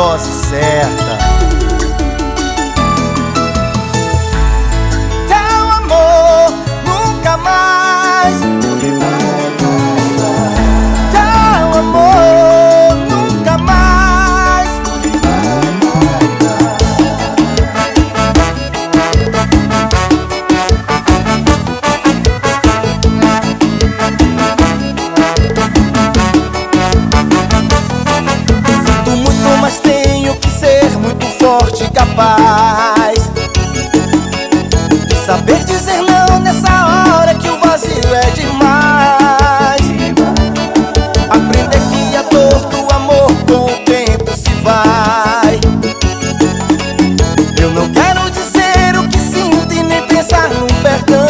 dose certa. Tchau, amor, nunca mais. Tchau, amor, nunca mais. Sinto muito, mas tenho que ser muito forte e capaz de saber dizer não nessa hora que o vazio é demais. Aprender que a dor do amor com o tempo se vai. Eu não quero dizer o que sinto e nem pensar num perdão.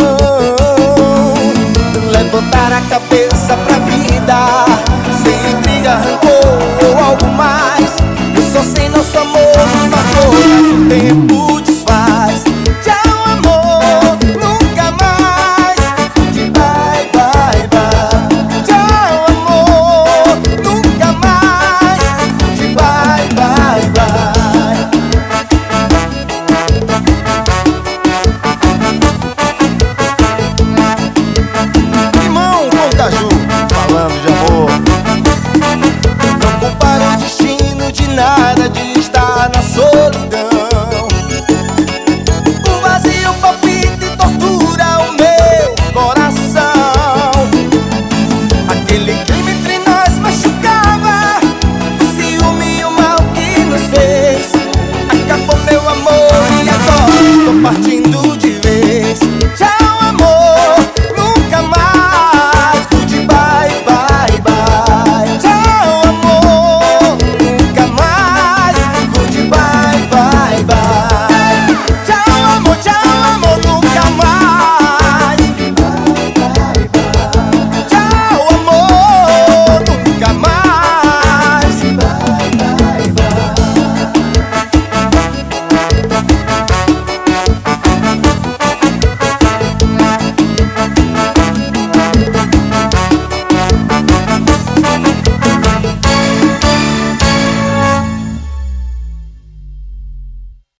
Levantar a cabeça pra vida, sem intriga, rancor ou algo mais. Eu só sei nosso amor nos matou, mas o tempo desfaz. Tchau, amor, nunca mais. De bye, bye, bye. Tchau, amor, nunca mais. De bye, bye, bye. Limão com caju, falando de amor. Não comparo o destino de nada, de estar na solidão. O vazio palpita e tortura o meu coração. Aquele clima entre nós machucava, o ciúme e o mal que nos fez. Acabou meu amor e agora tô partindo